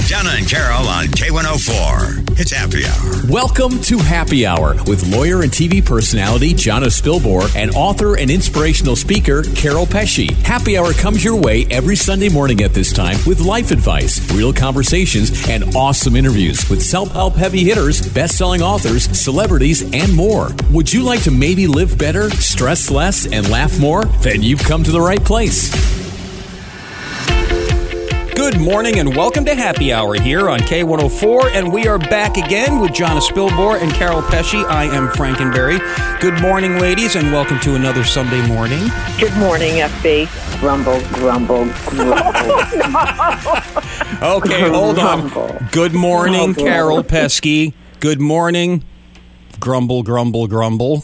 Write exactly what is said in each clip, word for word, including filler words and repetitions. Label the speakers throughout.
Speaker 1: Donna and Carol on K one oh four. It's Happy Hour.
Speaker 2: Welcome to Happy Hour with lawyer and T V personality Jonna Spilbor and author and inspirational speaker Carol Pesci. Happy Hour comes your way every Sunday morning at this time with life advice, real conversations, and awesome interviews with self-help heavy hitters, best-selling authors, celebrities, and more. Would you like to maybe live better, stress less, and laugh more? Then you've come to the right place.
Speaker 3: Good morning and welcome to Happy Hour here on K one oh four, and we are back again with Jonna Spilbor and Carol Pesci. I am Frankenberry. Good morning, ladies, and welcome to another Sunday morning.
Speaker 4: Good morning, F B. Grumble, grumble, grumble.
Speaker 3: Okay, hold on. Good morning, Carol Pesci. Good morning. Grumble, grumble, grumble.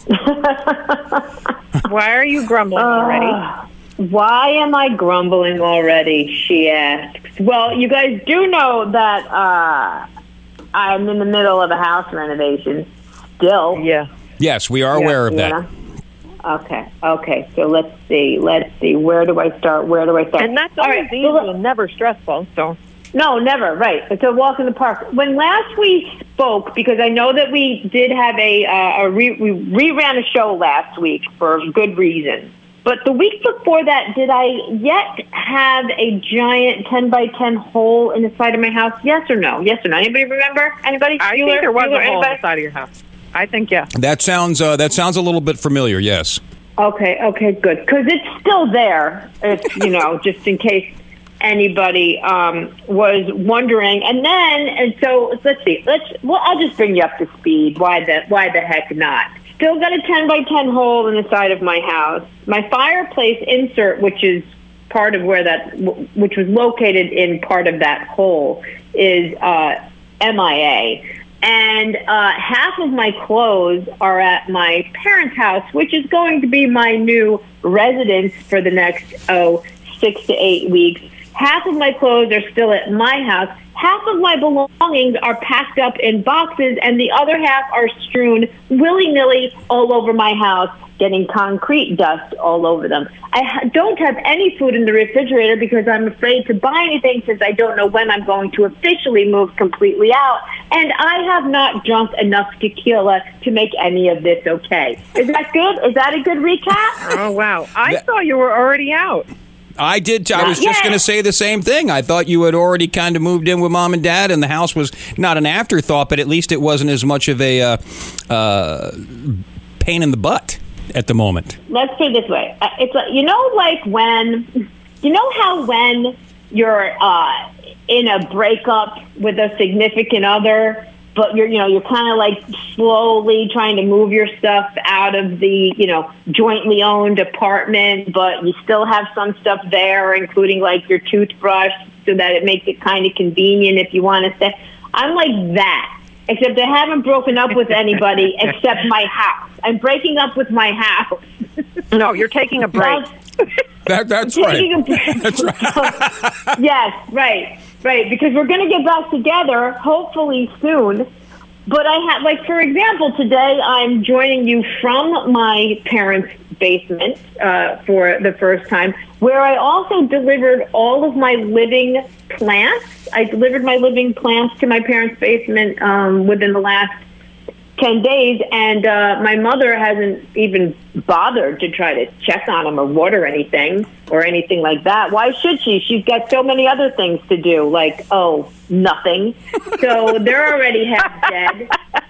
Speaker 4: Why are you grumbling already? Uh, why am I grumbling already, she asks. Well, you guys do know that uh, I'm in the middle of a house renovation still.
Speaker 3: Yeah. Yes, we are yeah, aware of that.
Speaker 4: Know? Okay, okay. So let's see. Let's see. Where do I start? Where do I start?
Speaker 5: And that's always right, easy well, and never stressful, so...
Speaker 4: No, never, right. It's a walk in the park. When last we spoke, because I know that we did have a, uh, a re- we reran a show last week for good reason. But the week before that, did I yet have a giant ten by ten hole in the side of my house? Yes or no? Yes or no? Anybody remember? Anybody?
Speaker 5: I
Speaker 4: Bueller?
Speaker 5: think there was
Speaker 4: Bueller?
Speaker 5: a hole
Speaker 4: Anybody?
Speaker 5: in the side of your house. I think, yeah.
Speaker 3: That sounds, uh, that sounds a little bit familiar, yes.
Speaker 4: Okay, okay, good. Because it's still there, if, you know, just in case anybody um, was wondering. And then, and so, let's see. Let's. Well, I'll just bring you up to speed. Why the, why the heck not? Still got a ten by ten hole in the side of my house. My fireplace insert, which is part of where that, which was located in part of that hole, is uh, M I A. And uh, half of my clothes are at my parents' house, which is going to be my new residence for the next, oh, six to eight weeks. Half of my clothes are still at my house. Half of my belongings are packed up in boxes, and the other half are strewn willy-nilly all over my house, getting concrete dust all over them. I ha- don't have any food in the refrigerator because I'm afraid to buy anything since I don't know when I'm going to officially move completely out, and I have not drunk enough tequila to make any of this okay. Is that good? Is that a good recap?
Speaker 5: Oh, wow. I that- thought you were already out.
Speaker 3: I did. I was just going to say the same thing. I thought you had already kind of moved in with mom and dad, and the house was not an afterthought, but at least it wasn't as much of a uh, uh, pain in the butt at the moment.
Speaker 4: Let's put it this way. It's a, you know, like when, you know how when you're uh, in a breakup with a significant other, but you're, you know, you're kind of like slowly trying to move your stuff out of the, you know, jointly owned apartment, but you still have some stuff there, including like your toothbrush, so that it makes it kind of convenient if you want to stay. I'm like that, except I haven't broken up with anybody except my house. I'm breaking up with my house.
Speaker 5: No, you're taking a break.
Speaker 3: that, that's right. That's
Speaker 4: right. Yes, right. Right, because we're going to get back together, hopefully soon. But I have, like, for example, today I'm joining you from my parents' basement uh, for the first time, where I also delivered all of my living plants. I delivered my living plants to my parents' basement um, within the last ten days, and uh, my mother hasn't even bothered to try to check on them or water anything or anything like that. Why should she? She's got so many other things to do, like, oh, nothing. So they're already half dead.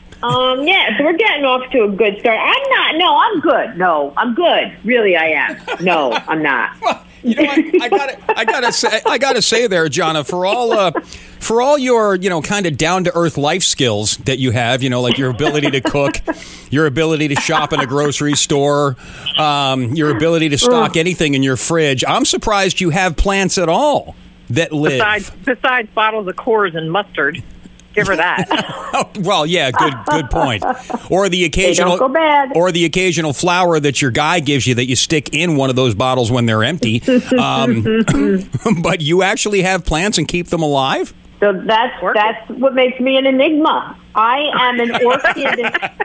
Speaker 4: Um, yeah, so we're getting off to a good start. I'm not, no, I'm good. No, I'm good. Really, I am. No, I'm not.
Speaker 3: Well, you know, I, I gotta, I gotta say, I gotta say there, Jonna, for all, uh, for all your, you know, kind of down to earth life skills that you have, you know, like your ability to cook, your ability to shop in a grocery store, um, your ability to stock anything in your fridge. I'm surprised you have plants at all that live.
Speaker 5: Besides, besides bottles of Coors and mustard. Give her that.
Speaker 3: Oh, well, yeah, good good point. Or the occasional
Speaker 4: don't go bad.
Speaker 3: or the occasional flour that your guy gives you that you stick in one of those bottles when they're empty. Um, but you actually have plants and keep them alive?
Speaker 4: So that's that's what makes me an enigma. I am an orchid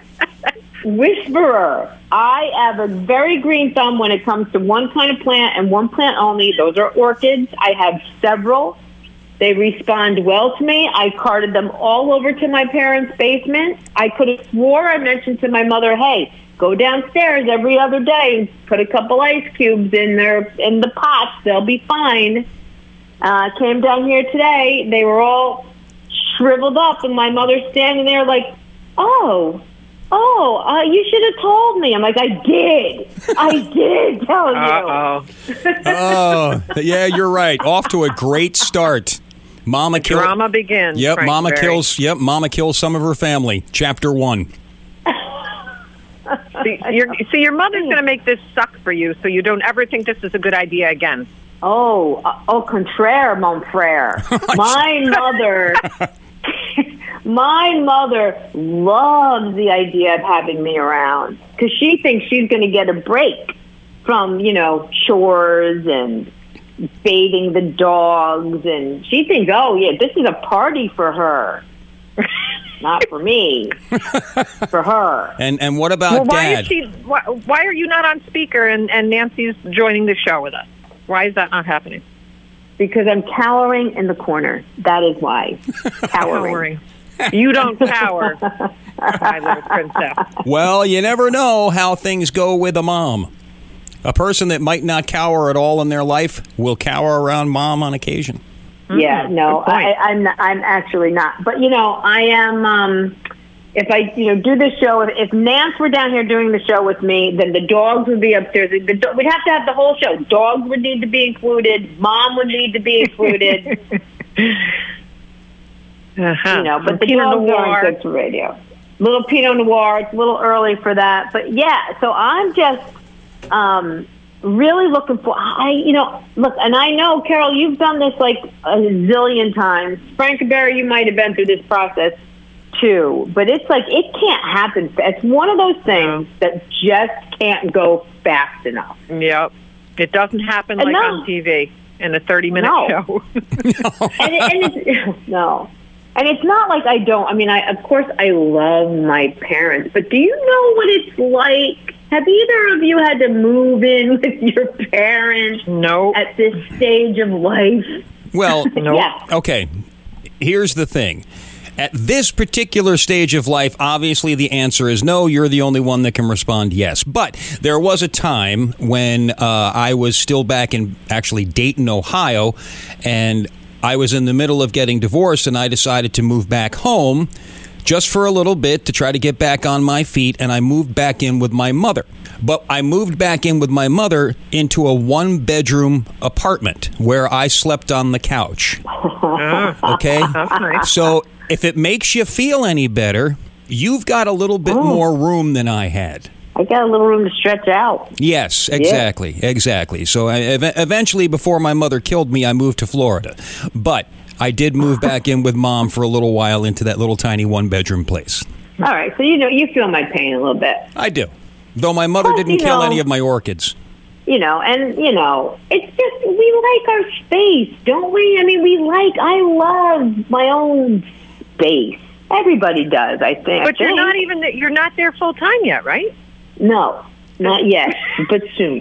Speaker 4: whisperer. I have a very green thumb when it comes to one kind of plant and one plant only. Those are orchids. I have several. They respond well to me. I carted them all over to my parents' basement. I could have swore I mentioned to my mother, hey, go downstairs every other day and put a couple ice cubes in their in the pots. They'll be fine. Uh, came down here today. They were all shriveled up, and my mother's standing there like, oh, oh, uh, you should have told me. I'm like, I did. I did tell you.
Speaker 5: Uh-oh.
Speaker 3: Oh, yeah, you're right. Off to a great start. Mama kills.
Speaker 5: Drama begins.
Speaker 3: Yep,
Speaker 5: Frank
Speaker 3: Mama
Speaker 5: Berry.
Speaker 3: kills. Yep, Mama kills some of her family. Chapter one.
Speaker 5: See, you're, see, your mother's going to make this suck for you, so you don't ever think this is a good idea again.
Speaker 4: Oh, uh, au contraire, mon frère. My mother, my mother loves the idea of having me around because she thinks she's going to get a break from, you know, chores and bathing the dogs. And she thinks, oh, yeah, this is a party for her. Not for me, for her.
Speaker 3: And and what about
Speaker 5: Well, why
Speaker 3: Dad?
Speaker 5: is she? Why, why are you not on speaker and, and Nancy's joining the show with us? Why is that not happening?
Speaker 4: Because I'm cowering in the corner. That is why. Cowering.
Speaker 5: Cowering. You don't cower, my little princess.
Speaker 3: Well, you never know how things go with a mom. A person that might not cower at all in their life will cower around mom on occasion.
Speaker 4: Yeah, no,
Speaker 5: good point.
Speaker 4: I, I'm not, I'm actually not. But you know, I am. Um, if I, you know, do the show, if, if Nance were down here doing the show with me, then the dogs would be upstairs. The, do- we'd have to have the whole show. Dogs would need to be included. Mom would need to be included.
Speaker 5: Uh-huh.
Speaker 4: You know, but
Speaker 5: Some
Speaker 4: the
Speaker 5: Pinot
Speaker 4: dogs
Speaker 5: Noir.
Speaker 4: aren't good for radio. Little Pinot Noir. It's a little early for that, but yeah. So I'm just. Um, really looking for, I, you know, look, and I know, Carol, you've done this like a zillion times. Frank Berry, you might have been through this process too, but it's like, it can't happen. It's one of those things that just can't go fast enough.
Speaker 5: Yep. It doesn't happen
Speaker 4: And
Speaker 5: like
Speaker 4: no.
Speaker 5: on T V in a thirty-minute
Speaker 4: No.
Speaker 5: show.
Speaker 4: and, it, and it's, no. And it's not like I don't, I mean, I, of course I love my parents, but do you know what it's like? Have either of you had to move in with your parents
Speaker 5: No.
Speaker 4: at this stage of life?
Speaker 3: Well,
Speaker 4: Yeah.
Speaker 3: okay. Here's the thing. At this particular stage of life, obviously the answer is no. You're the only one that can respond yes. But there was a time when uh, I was still back in actually Dayton, Ohio, and I was in the middle of getting divorced, and I decided to move back home just for a little bit to try to get back on my feet, and I moved back in with my mother. But I moved back in with my mother into a one-bedroom apartment where I slept on the couch. Okay?
Speaker 5: That's nice.
Speaker 3: So if it makes you feel any better, you've got a little bit more room than I had.
Speaker 4: I got a little room to stretch out.
Speaker 3: Yes, exactly, exactly. So I, ev- eventually, before my mother killed me, I moved to Florida. But I did move back in with Mom for a little while into that little tiny one-bedroom place.
Speaker 4: All right, so you know, you feel my pain a little bit.
Speaker 3: I do. Though my mother
Speaker 4: Well,
Speaker 3: didn't
Speaker 4: you
Speaker 3: kill
Speaker 4: know-
Speaker 3: any of my orchids.
Speaker 4: You know, and, you know, it's just, we like our space, don't we? I mean, we like, I love my own space. Everybody does, I think.
Speaker 5: But
Speaker 4: I
Speaker 5: you're
Speaker 4: think.
Speaker 5: not even, you're not there full time yet, right?
Speaker 4: No, not yet, but soon.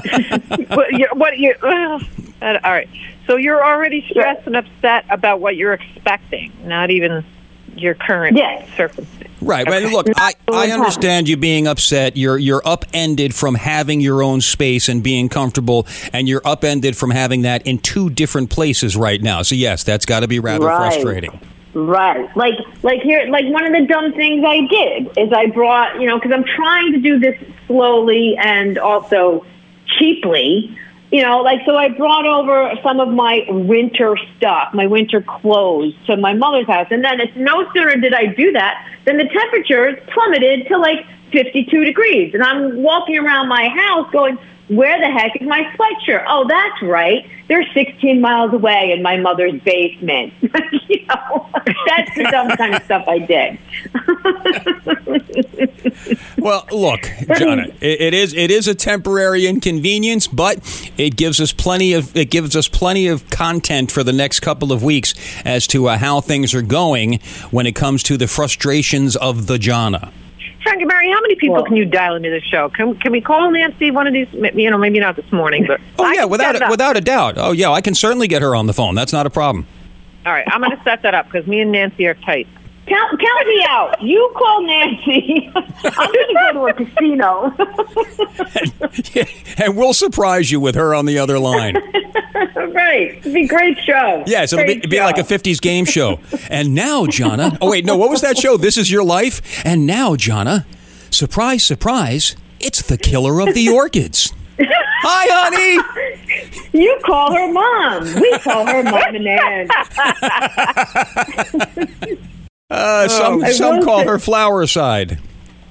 Speaker 5: what you, what you, uh, all right. So you're already stressed and upset about what you're expecting, not even your current
Speaker 4: Yes.
Speaker 5: circumstance.
Speaker 3: Right. But look, I, I understand you being upset. You're you're upended from having your own space and being comfortable, and you're upended from having that in two different places right now. So yes, that's got to be rather
Speaker 4: Right.
Speaker 3: frustrating.
Speaker 4: Right. Like, like here, like one of the dumb things I did is I brought, you know, because I'm trying to do this slowly and also cheaply, you know, like, so I brought over some of my winter stuff, my winter clothes to my mother's house. And then it's no sooner did I do that than the temperatures plummeted to like fifty-two degrees. And I'm walking around my house going, where the heck is my sweatshirt? Oh, that's right. They're sixteen miles away in my mother's basement. You know, that's the dumb kind of stuff I did.
Speaker 3: Well, look, Jonna, it, it is it is a temporary inconvenience, but it gives us plenty of it gives us plenty of content for the next couple of weeks as to uh, how things are going when it comes to the frustrations of the Jonna.
Speaker 5: Frankie Mary, how many people
Speaker 4: Well-
Speaker 5: can you dial into the show? Can can we call Nancy one of these? You know, maybe not this morning, but
Speaker 3: Oh
Speaker 5: I
Speaker 3: yeah,
Speaker 5: can
Speaker 3: without
Speaker 5: set it
Speaker 3: a,
Speaker 5: up.
Speaker 3: without a doubt. Oh yeah, I can certainly get her on the phone. That's not a problem.
Speaker 5: All right, I'm going to set that up because me and Nancy are tight.
Speaker 4: Count, count me out. You call Nancy. I'm going to go to a casino.
Speaker 3: and, and we'll surprise you with her on the other line.
Speaker 4: Right. It'd be a great show.
Speaker 3: Yes, it'll be, it'd be like a fifties game show. And now, Jonna. Oh, wait, no, what was that show? This Is Your Life? And now, Jonna, surprise, surprise, it's the killer of the orchids. Hi, honey.
Speaker 4: You call her mom. We call her mom and Nan.
Speaker 3: Uh, some
Speaker 4: I
Speaker 3: some
Speaker 4: will
Speaker 3: call
Speaker 4: say-
Speaker 3: her flower side.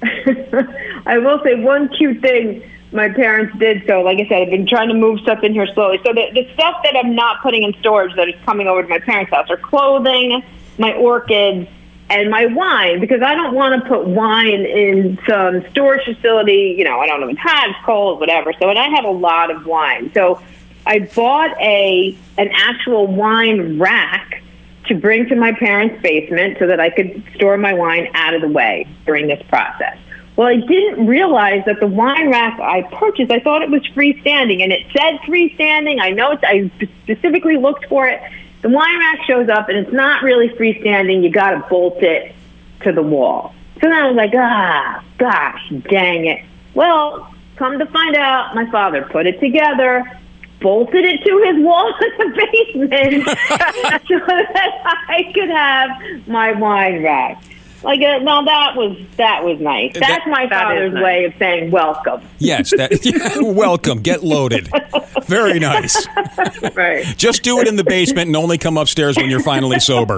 Speaker 4: I will say one cute thing my parents did. So, like I said, I've been trying to move stuff in here slowly. So the, the stuff that I'm not putting in storage that is coming over to my parents' house are clothing, my orchids, and my wine, because I don't want to put wine in some storage facility. You know, I don't know if it's hot, it's cold, whatever. So, and I have a lot of wine. So I bought a an actual wine rack to bring to my parents' basement so that I could store my wine out of the way during this process. Well, I didn't realize that the wine rack I purchased, I thought it was freestanding, and it said freestanding. I know it's, I specifically looked for it. The wine rack shows up, and it's not really freestanding. You got to bolt it to the wall. So then I was like, ah, gosh, dang it. Well, come to find out, my father put it together, bolted it to his wall in the basement so that I could have my wine rack. Like, uh, no, that was that was nice. That's
Speaker 3: That-
Speaker 4: my
Speaker 5: that
Speaker 4: father's
Speaker 5: is nice.
Speaker 4: way of saying welcome.
Speaker 3: Yes, that, yeah, welcome. Get loaded. Very nice.
Speaker 4: Right.
Speaker 3: Just do it in the basement and only come upstairs when you're finally sober.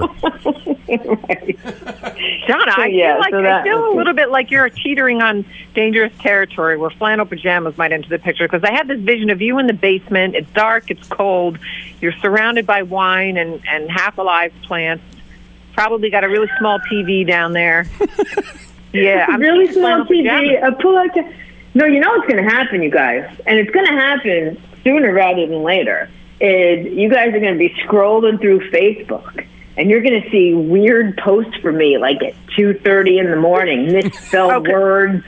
Speaker 4: Right.
Speaker 5: Donna, I
Speaker 4: yeah,
Speaker 5: feel like
Speaker 4: so
Speaker 5: I
Speaker 4: that
Speaker 5: feel
Speaker 4: was
Speaker 5: a little bit like you're teetering on dangerous territory where flannel pajamas might enter the picture, because I had this vision of you in the basement. It's dark, it's cold, you're surrounded by wine and, and half-alive plants. Probably got a really small T V down there. Yeah, I'm
Speaker 4: really
Speaker 5: thinking
Speaker 4: small
Speaker 5: flannel
Speaker 4: T V.
Speaker 5: pajamas.
Speaker 4: A pull out. No, you know what's going to happen, you guys, and it's going to happen sooner rather than later. Is you guys are going to be scrolling through Facebook, and you're going to see weird posts from me, like at two thirty in the morning, misspelled
Speaker 5: Okay.
Speaker 4: words.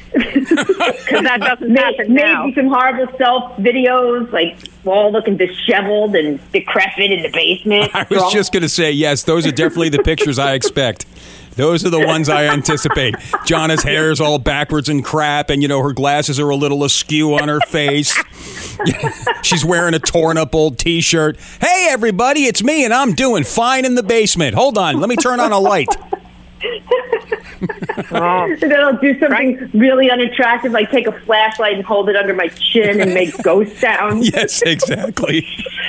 Speaker 5: Because that doesn't happen
Speaker 4: Maybe
Speaker 5: now.
Speaker 4: some horrible self videos, like all looking disheveled and decrepit in the basement.
Speaker 3: I was just going to say, yes, those are definitely the pictures I expect. Those are the ones I anticipate. Jonna's hair's all backwards and crap, and, you know, her glasses are a little askew on her face. She's wearing a torn-up old T-shirt. Hey, everybody, it's me, and I'm doing fine in the basement. Hold on, let me turn on a light.
Speaker 5: Oh.
Speaker 4: And then I'll do something really unattractive, like take a flashlight and hold it under my chin and make ghost sounds.
Speaker 3: Yes, exactly.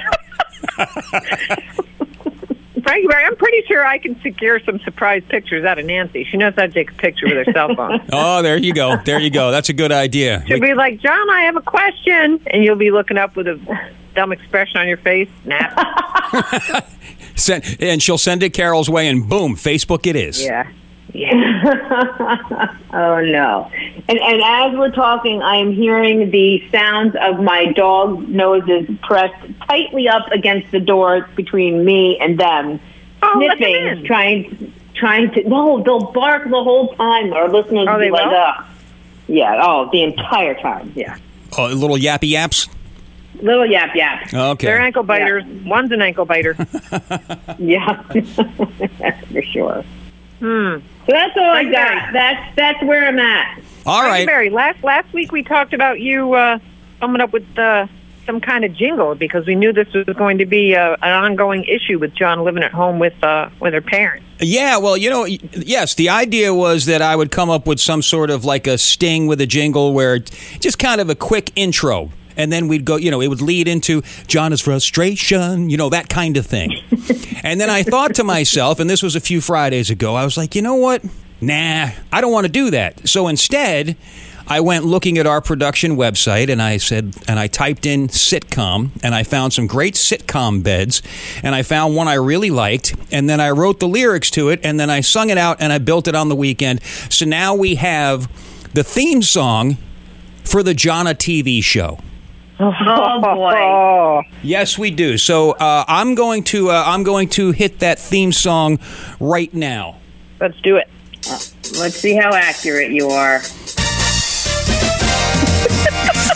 Speaker 5: Frankie, I'm pretty sure I can secure some surprise pictures out of Nancy. She knows how to take a picture with her cell phone.
Speaker 3: Oh, there you go. There you go. That's a good idea.
Speaker 5: She'll be like, John, I have a question. And you'll be looking up with a dumb expression on your face. Nah.
Speaker 3: Send, and she'll send it Carol's way, and boom, Facebook it is.
Speaker 5: Yeah. Yeah.
Speaker 4: Oh, no. And, and as we're talking, I am hearing the sounds of my dog noses pressed tightly up against the door between me and them,
Speaker 5: Oh, let them
Speaker 4: sniffing,
Speaker 5: in.
Speaker 4: trying, trying to. No, they'll bark the whole time. Our listeners
Speaker 5: Oh,
Speaker 4: will be
Speaker 5: they
Speaker 4: like,
Speaker 5: will?
Speaker 4: "Ugh." Yeah, oh, the entire time. Yeah.
Speaker 3: Oh, little yappy yaps.
Speaker 4: Little yap yap.
Speaker 3: Okay.
Speaker 5: They're ankle biters. One's an ankle biter.
Speaker 4: Yeah, that's for sure.
Speaker 5: Hmm.
Speaker 4: So that's all I
Speaker 5: Frank
Speaker 4: got.
Speaker 5: Barry.
Speaker 4: That's that's where I'm at.
Speaker 3: All
Speaker 5: Frankie
Speaker 3: right.
Speaker 5: Barry, last last week we talked about you uh, coming up with uh, some kind of jingle because we knew this was going to be uh, an ongoing issue with John living at home with uh, with her parents.
Speaker 3: Yeah, well, you know, y- yes, the idea was that I would come up with some sort of like a sting with a jingle where it- just kind of a quick intro. And then we'd go, you know, it would lead into Jonna's frustration, you know, that kind of thing. And then I thought to myself, and this was a few Fridays ago, I was like, you know what? Nah, I don't want to do that. So instead, I went looking at our production website and I said, and I typed in sitcom and I found some great sitcom beds and I found one I really liked and then I wrote the lyrics to it and then I sung it out and I built it on the weekend. So now we have the theme song for the Jonna T V show.
Speaker 4: Oh boy.
Speaker 5: Oh,
Speaker 3: Yes, we do. So uh, I'm going to uh, I'm going to hit that theme song right now.
Speaker 5: let's do it.
Speaker 4: Let's see how accurate you are.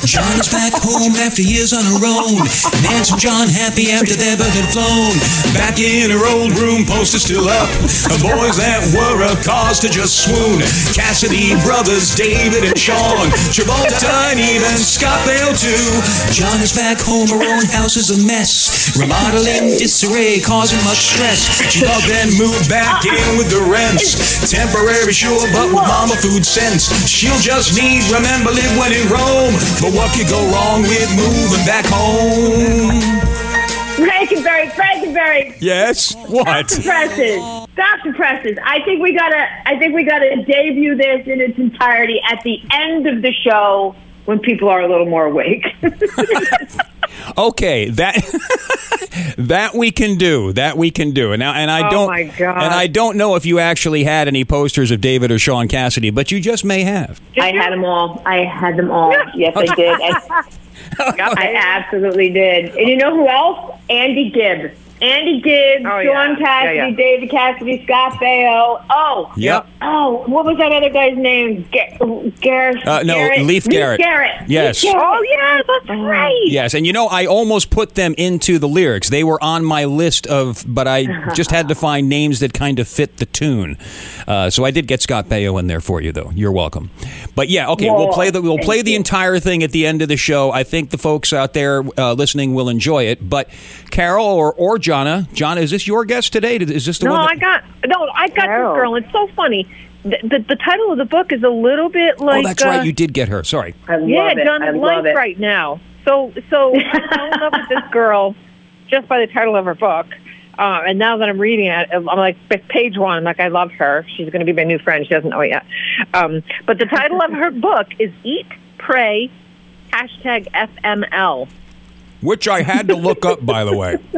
Speaker 6: John is back home after years on her own. Nance and John happy after their bird had flown. Back in her old room, posters still up. Boys that were a cause to just swoon. Cassidy brothers, David and Sean. Travolta and even Scott Bale too. John is back home, her own house is a mess. Remodeling disarray, causing much stress. She thought then moved back in with the rents. Temporary sure, but with mama food sense. She'll just need, remember, live when in Rome. But what could go wrong with moving back home?
Speaker 4: Frankenberry, Frankenberry.
Speaker 3: Yes. What?
Speaker 4: Doctor Presses. Doctor Presses. I think we gotta. I think we gotta debut this in its entirety at the end of the show when people are a little more awake.
Speaker 3: Okay, that that we can do. That we can do. And now, and I
Speaker 5: Oh,
Speaker 3: don't.
Speaker 5: my God.
Speaker 3: And I don't know if you actually had any posters of David or Sean Cassidy, but you just may have.
Speaker 4: I had them all. I had them all. Yes, I did. I, I absolutely did. And you know who else? Andy Gibb. Andy Gibb,
Speaker 5: Oh,
Speaker 4: Sean
Speaker 5: yeah.
Speaker 4: Cassidy,
Speaker 5: Yeah, yeah.
Speaker 4: David Cassidy, Scott Baio. Oh.
Speaker 3: Yep.
Speaker 4: Oh, what was that other guy's name? Ga- Garrett.
Speaker 3: Uh, no,
Speaker 4: Garrett?
Speaker 3: Leif Garrett.
Speaker 4: Garrett.
Speaker 3: Yes.
Speaker 4: Leif Garrett.
Speaker 5: Oh, yeah, that's right.
Speaker 3: Yes, and you know, I almost put them into the lyrics. They were on my list of, but I just had to find names that kind of fit the tune. Uh, so I did get Scott Baio in there for you, though. You're welcome. But yeah, okay, we'll
Speaker 4: Whoa,
Speaker 3: play the we'll
Speaker 4: thank
Speaker 3: play the
Speaker 4: you.
Speaker 3: entire thing at the end of the show. I think the folks out there uh, listening will enjoy it. But Carol or or Jonna, Jonna, is this your guest today? Is this the
Speaker 5: No,
Speaker 3: one?
Speaker 5: I got no. I got
Speaker 4: No.
Speaker 5: this girl. It's so funny. The, the, the title of the book is a little bit like.
Speaker 3: oh, that's
Speaker 5: uh,
Speaker 3: right. You did get her. Sorry.
Speaker 4: I love
Speaker 5: yeah,
Speaker 4: it.
Speaker 5: John
Speaker 4: I
Speaker 5: is
Speaker 4: love
Speaker 5: life
Speaker 4: it.
Speaker 5: right now. So, so I fell in love with this girl just by the title of her book. Uh, and now that I'm reading it, I'm like page one. I'm like, I love her. She's going to be my new friend. She doesn't know it yet. Um, but the title of her book is Eat, Pray, hashtag F M L.
Speaker 3: Which I had to look up, by the way.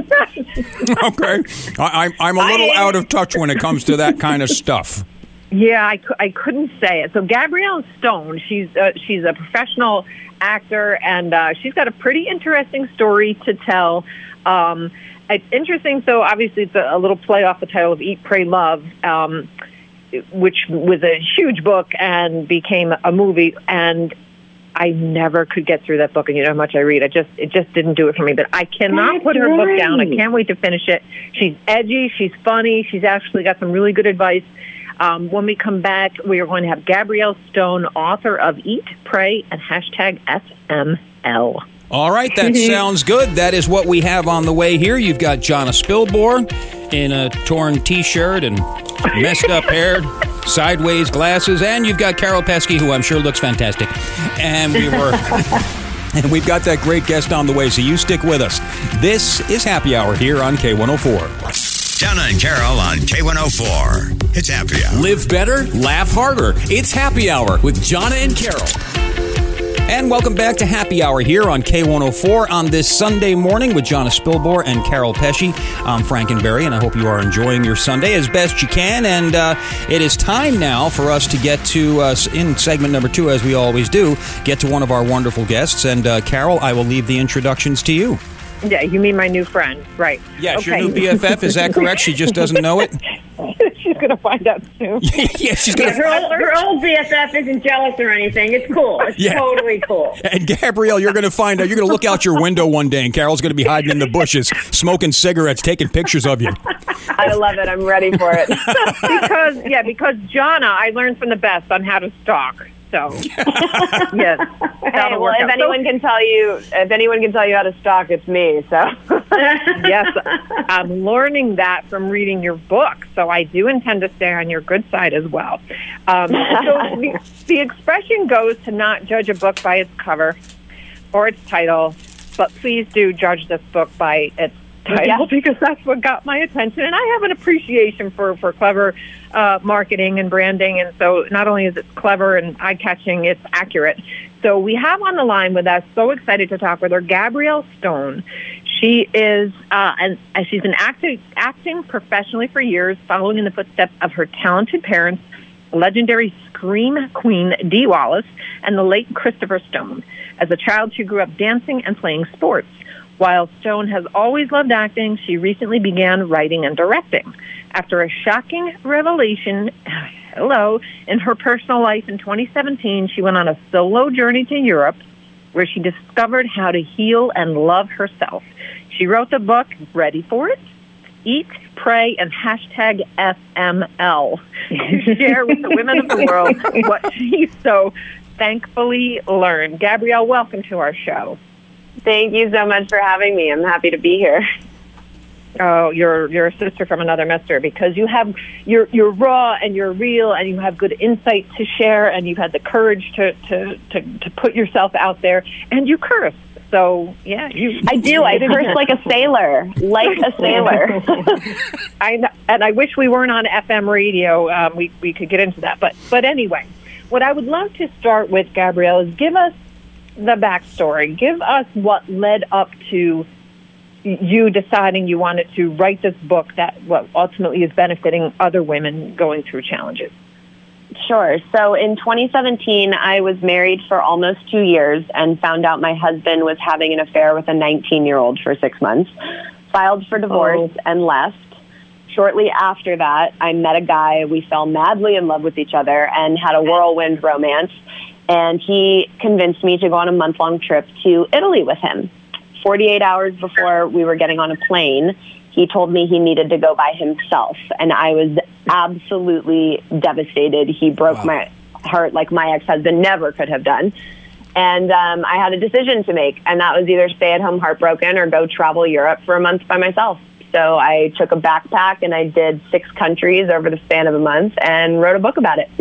Speaker 3: Okay. I, I'm, I'm a little
Speaker 5: I-
Speaker 3: out of touch when it comes to that kind of stuff.
Speaker 5: Yeah, I, cou- I couldn't say it. So Gabrielle Stone, she's uh, she's a professional actor, and uh, she's got a pretty interesting story to tell. Um, it's interesting. So obviously, it's a, a little play off the title of Eat, Pray, Love, um, which was a huge book and became a movie. And I never could get through that book, and you know how much I read. I just it just didn't do it for me. But I cannot
Speaker 4: That's
Speaker 5: put her book down. I
Speaker 4: right.
Speaker 5: can't wait to finish it. She's edgy. She's funny. She's actually got some really good advice. Um, when we come back, we are going to have Gabrielle Stone, author of Eat, Pray, and hashtag F M L.
Speaker 3: All right, that sounds good. That is what we have on the way here. You've got Jonna Spilbor in a torn T-shirt and messed up hair, sideways glasses, and you've got Carol Pesky, who I'm sure looks fantastic. And we were... And we've got that great guest on the way, so you stick with us. This is Happy Hour here on K one oh four.
Speaker 1: Jonna and Carol on K one oh four. It's Happy Hour.
Speaker 2: Live better, laugh harder. It's Happy Hour with Jonna and Carol.
Speaker 3: And welcome back to Happy Hour here on K one oh four on this Sunday morning with Jonna Spilbor and Carol Pesci. I'm Frankenberry, and I hope you are enjoying your Sunday as best you can. And uh, it is time now for us to get to, uh, in segment number two, as we always do, get to one of our wonderful guests. And uh, Carol, I will leave the introductions to you.
Speaker 5: Yeah, you mean my new friend, right?
Speaker 3: Yes,
Speaker 5: Okay.
Speaker 3: your new B F F, is that correct? She just doesn't know it?
Speaker 5: She's going to find out soon.
Speaker 3: Yeah, she's
Speaker 4: Yeah,
Speaker 3: going
Speaker 4: her, old, her old B F F isn't jealous or anything. It's cool. It's
Speaker 3: Yeah.
Speaker 4: totally cool.
Speaker 3: And Gabrielle, you're going to find out. You're going to look out your window one day, and Carol's going to be hiding in the bushes, smoking cigarettes, taking pictures of you.
Speaker 4: I love it. I'm ready for it.
Speaker 5: because, yeah, because Jonna, I learned from the best on how to stalk. So, yes.
Speaker 7: Hey,
Speaker 5: That'll
Speaker 7: well,
Speaker 5: work
Speaker 7: if
Speaker 5: out.
Speaker 7: anyone can tell you, if anyone can tell you how to stalk, it's me. So,
Speaker 5: Yes, I'm learning that from reading your book, so I do intend to stay on your good side as well. Um, so the, the expression goes to not judge a book by its cover or its title, but please do judge this book by its title
Speaker 7: Yeah.
Speaker 5: because that's what got my attention. And I have an appreciation for, for clever uh, marketing and branding, and so not only is it clever and eye-catching, it's accurate. So we have on the line with us, so excited to talk with her, Gabrielle Stone. She is, uh, and, and she's been acting, acting professionally for years, following in the footsteps of her talented parents, legendary scream queen Dee Wallace, and the late Christopher Stone. As a child, she grew up dancing and playing sports. While Stone has always loved acting, she recently began writing and directing. After a shocking revelation, hello, in her personal life in twenty seventeen, she went on a solo journey to Europe where she discovered how to heal and love herself. She wrote the book, ready for it? Eat, Pray, and hashtag F M L to share with the women of the world what she so thankfully learned. Gabrielle, welcome to our show.
Speaker 7: Thank you so much for having me. I'm happy to be here.
Speaker 5: Oh, you're you're a sister from another mister, because you have you're you're raw and you're real and you have good insight to share, and you've had the courage to to, to, to put yourself out there, and you curse. So yeah, you
Speaker 7: I do. I curse like a sailor, like a sailor.
Speaker 5: I and I wish we weren't on F M radio. Um, we we could get into that, but but anyway, what I would love to start with, Gabrielle, is give us the backstory. Give us what led up to you deciding you wanted to write this book that what ultimately is benefiting other women going through challenges.
Speaker 7: Sure. So in twenty seventeen, I was married for almost two years and found out my husband was having an affair with a nineteen-year-old for six months. Filed for divorce oh. and left. Shortly after that, I met a guy. We fell madly in love with each other and had a whirlwind romance. And he convinced me to go on a month-long trip to Italy with him. forty-eight hours before we were getting on a plane, he told me he needed to go by himself. And I was absolutely devastated. He broke wow. my heart like my ex-husband never could have done. And um, I had a decision to make, and that was either stay at home heartbroken or go travel Europe for a month by myself. So I took a backpack and I did six countries over the span of a month and wrote a book about it.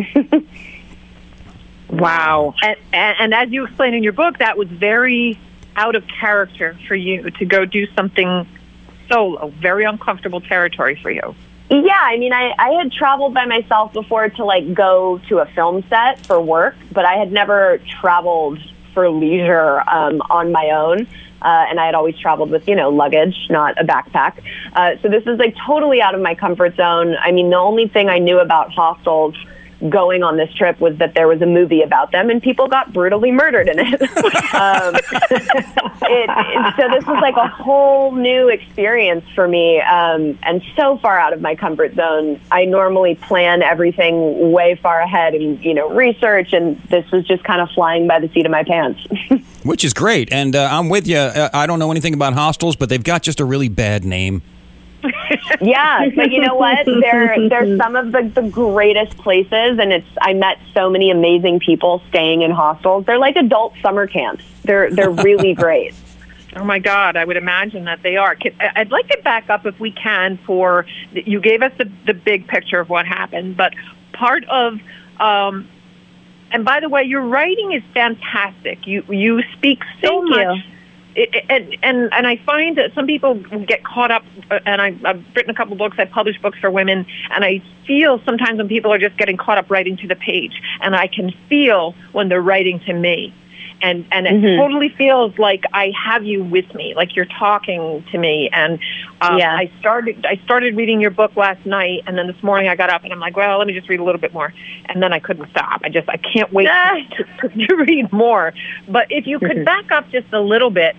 Speaker 5: Wow. And, and, and as you explain in your book, that was very out of character for you to go do something solo, very uncomfortable territory for you.
Speaker 7: Yeah, I mean, I, I had traveled by myself before to, like, go to a film set for work, but I had never traveled for leisure um, on my own. Uh, and I had always traveled with, you know, luggage, not a backpack. Uh, so this is, like, totally out of my comfort zone. I mean, the only thing I knew about hostels going on this trip was that there was a movie about them and people got brutally murdered in it. um, it, it so this was like a whole new experience for me, um, and so far out of my comfort zone. I normally plan everything way far ahead and, you know, research, and this was just kind of flying by the seat of my pants.
Speaker 3: Which is great, and uh, I'm with you. I don't know anything about hostels, but they've got just a really bad name.
Speaker 7: Yeah, but you know what? They're they're some of the, the greatest places, and it's I met so many amazing people staying in hostels. They're like adult summer camps. They're they're really great.
Speaker 5: Oh my God, I would imagine that they are. I'd like to back up if we can. For you gave us the the big picture of what happened, but part of um, and by the way, your writing is fantastic. You you speak so
Speaker 7: Thank
Speaker 5: much.
Speaker 7: You.
Speaker 5: It, and, and and I find that some people get caught up, and I, I've written a couple of books, I've published books for women, and I feel sometimes when people are just getting caught up writing to the page, and I can feel when they're writing to me. And and it mm-hmm. totally feels like I have you with me, like you're talking to me. And um, yeah. I started I started reading your book last night, and then this morning I got up and I'm like, well, let me just read a little bit more. And then I couldn't stop. I just I can't wait to, to, to read more. But if you could mm-hmm. back up just a little bit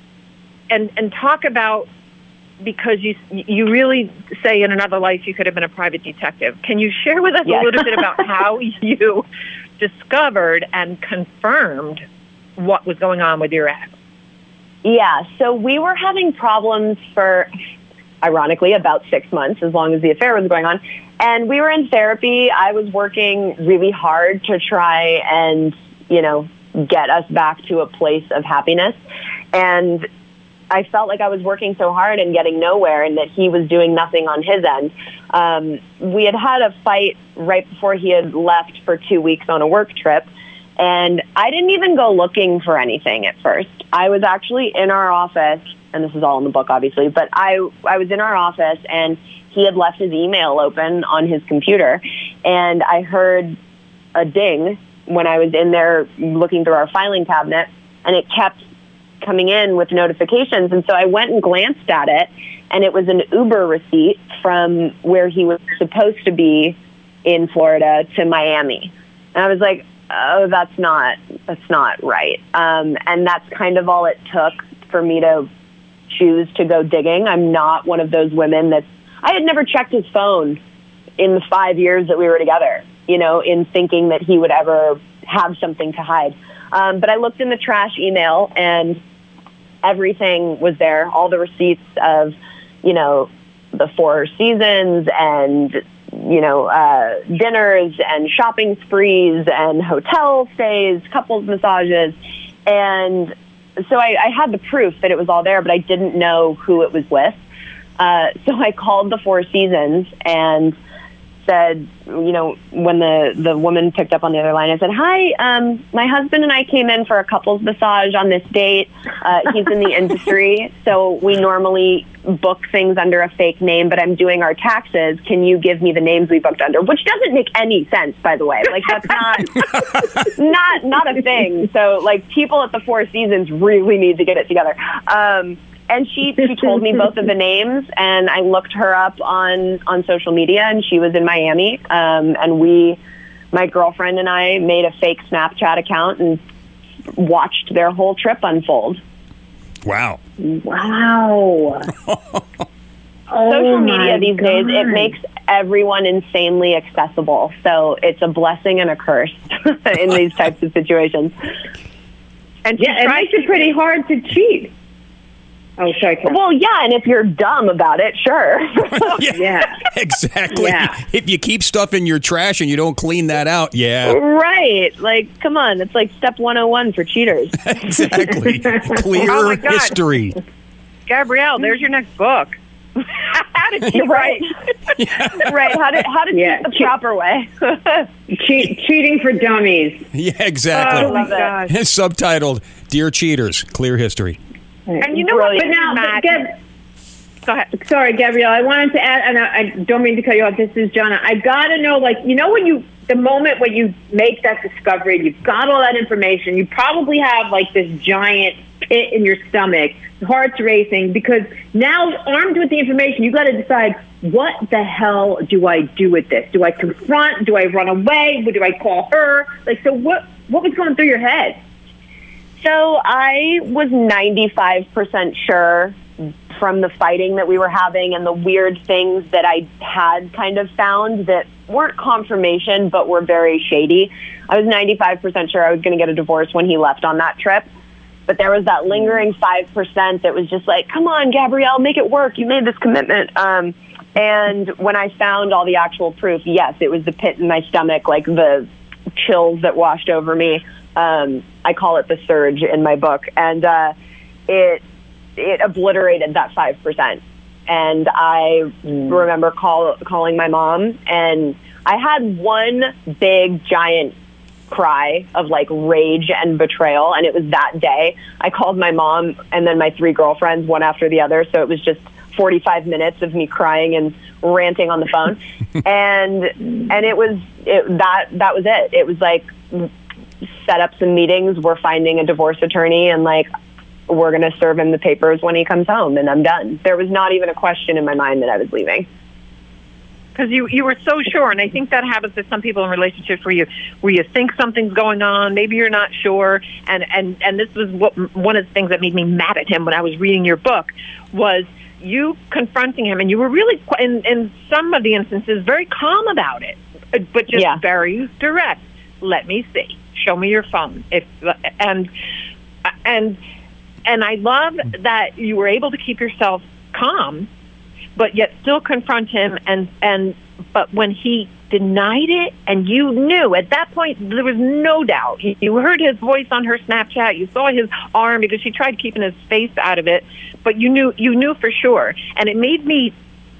Speaker 5: and and talk about, because you you really say in another life you could have been a private detective. Can you share with us yes. a little bit about how you discovered and confirmed what was going on with your ex?
Speaker 7: Yeah, so we were having problems for, ironically, about six months, as long as the affair was going on. And we were in therapy. I was working really hard to try and, you know, get us back to a place of happiness. And I felt like I was working so hard and getting nowhere, and that he was doing nothing on his end. Um, we had had a fight right before he had left for two weeks on a work trip. And I didn't even go looking for anything at first. I was actually in our office, and this is all in the book, obviously, but I I was in our office, and he had left his email open on his computer, and I heard a ding when I was in there looking through our filing cabinet, and it kept coming in with notifications, and so I went and glanced at it, and it was an Uber receipt from where he was supposed to be in Florida to Miami. And I was like, oh, that's not, that's not right. Um, and that's kind of all it took for me to choose to go digging. I'm not one of those women that, I had never checked his phone in the five years that we were together. you know, in thinking that he would ever have something to hide. Um, but I looked in the trash email, and everything was there. All the receipts of, you know, the Four Seasons and, you know, uh, dinners and shopping sprees and hotel stays, couples massages. And so I, I had the proof that it was all there, but I didn't know who it was with. Uh, so I called the Four Seasons and said, you know, when the, the woman picked up on the other line, I said, hi, um, my husband and I came in for a couples massage on this date. Uh, he's in the industry, so we normally book things under a fake name, but I'm doing our taxes. Can you give me the names we booked under? Which doesn't make any sense, by the way. Like, that's not, not, not a thing. So, like, people at the Four Seasons really need to get it together. Um, And she, she told me both of the names, and I looked her up on, on social media, and she was in Miami. Um, and we, my girlfriend and I, made a fake Snapchat account and watched their whole trip unfold.
Speaker 3: Wow.
Speaker 4: Wow.
Speaker 7: Social media
Speaker 4: my
Speaker 7: these
Speaker 4: God.
Speaker 7: days, it makes everyone insanely accessible. So it's a blessing and a curse in these types of situations.
Speaker 5: And
Speaker 4: Yeah, it makes it pretty hard to cheat. Oh, sorry, Karen.
Speaker 7: Well, yeah, and if you're dumb about it, sure.
Speaker 4: Yeah.
Speaker 3: Exactly.
Speaker 4: Yeah.
Speaker 3: If you keep stuff in your trash and you don't clean that out, yeah.
Speaker 7: Right. Like, come on. It's like step one oh one for cheaters.
Speaker 3: Exactly. Clear
Speaker 5: Oh, my God.
Speaker 3: history.
Speaker 5: Gabrielle, there's your next book. How to cheat
Speaker 7: Right. Right. How to, how to
Speaker 4: Yeah.
Speaker 7: cheat the proper way.
Speaker 4: Cheat, cheating for dummies.
Speaker 3: Yeah, exactly.
Speaker 5: Oh, my
Speaker 7: love it.
Speaker 5: gosh.
Speaker 3: Subtitled, Dear Cheaters, Clear History.
Speaker 5: And you know
Speaker 7: Brilliant.
Speaker 5: what?
Speaker 4: But now,
Speaker 5: Matt,
Speaker 4: but Gab-
Speaker 5: go ahead.
Speaker 4: sorry, Gabrielle, I wanted to add, and I, I don't mean to cut you off. This is Jonna. I gotta know, like, you know, when you, the moment when you make that discovery, you've got all that information, you probably have like this giant pit in your stomach, heart's racing, because now armed with the information, you got to decide, what the hell do I do with this? Do I confront? Do I run away? Do I call her? Like, so what? What was going through your head?
Speaker 7: So I was ninety-five percent sure from the fighting that we were having and the weird things that I had kind of found that weren't confirmation but were very shady. I was ninety-five percent sure I was going to get a divorce when he left on that trip. But there was that lingering five percent that was just like, come on, Gabrielle, make it work. You made this commitment. Um, and when I found all the actual proof, yes, it was the pit in my stomach, like the chills that washed over me. Um, I call it the surge in my book. And uh, it it obliterated that five percent. And I remember call, calling my mom, and I had one big, giant cry of like rage and betrayal, and it was that day. I called my mom and then my three girlfriends, one after the other, so it was just forty-five minutes of me crying and ranting on the phone. and and it was it, that that was it. It was like, set up some meetings, we're finding a divorce attorney, and like, we're going to serve him the papers when he comes home, and I'm done. There was not even a question in my mind that I was leaving.
Speaker 5: Because you, you were so sure, and I think that happens to some people in relationships where you where you think something's going on, maybe you're not sure, and, and, and this was what, one of the things that made me mad at him when I was reading your book, was you confronting him, and you were really, in, in some of the instances, very calm about it, but just
Speaker 7: Yeah.
Speaker 5: very direct. Let me see. Show me your phone. If and and and I love that you were able to keep yourself calm, but yet still confront him. And and but when he denied it, and you knew at that point, there was no doubt. You heard his voice on her Snapchat. You saw his arm because she tried keeping his face out of it, but you knew you knew for sure. And it made me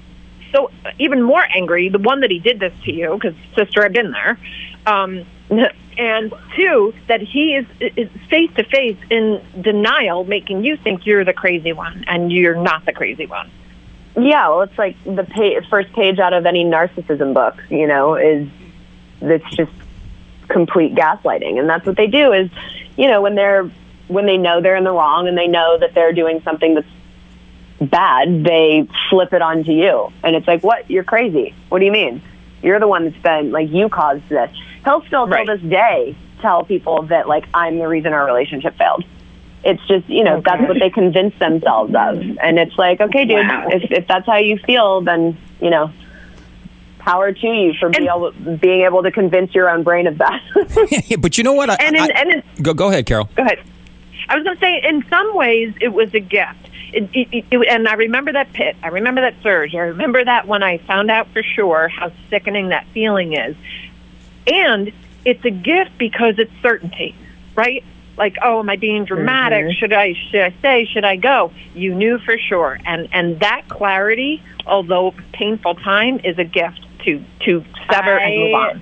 Speaker 5: so even more angry. The one that he did this to you, because sister, I've been there. Um, and two, that he is, is face to face in denial, making you think you're the crazy one, and you're not the crazy one.
Speaker 7: Yeah, well, it's like the pa- first page out of any narcissism book, you know, is it's just complete gaslighting. And that's what they do is, you know, when they're when they know they're in the wrong and they know that they're doing something that's bad, they flip it onto you. And it's like, what? You're crazy. What do you mean? You're the one that's been, like, you caused this. He'll still, till
Speaker 5: Right.
Speaker 7: this day, tell people that, like, I'm the reason our relationship failed. It's just, you know,
Speaker 4: Okay.
Speaker 7: that's what they convince themselves of. And it's like, okay, dude,
Speaker 4: Wow.
Speaker 7: if, if that's how you feel, then, you know, power to you for being able, being able to convince your own brain of that.
Speaker 3: But you know what? I,
Speaker 5: and in,
Speaker 3: I,
Speaker 5: and in,
Speaker 3: go, go ahead, Carol.
Speaker 5: Go ahead. I was going to say, in some ways, it was a gift. It, it, it, and I remember that pit. I remember that surge. I remember that when I found out for sure how sickening that feeling is. And it's a gift because it's certainty, right? Like, oh, am I being dramatic? Mm-hmm. Should I should I stay? Should I go? You knew for sure. And and that clarity, although painful time, is a gift to, to sever I, and move on.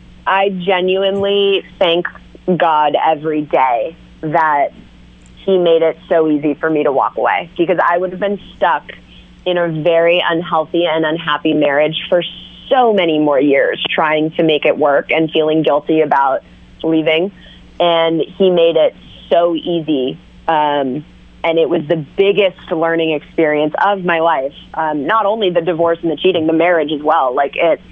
Speaker 7: I genuinely thank God every day that he made it so easy for me to walk away, because I would have been stuck in a very unhealthy and unhappy marriage for so many more years trying to make it work and feeling guilty about leaving. And he made it so easy. Um, and it was the biggest learning experience of my life. Um, not only the divorce and the cheating, the marriage as well. Like it,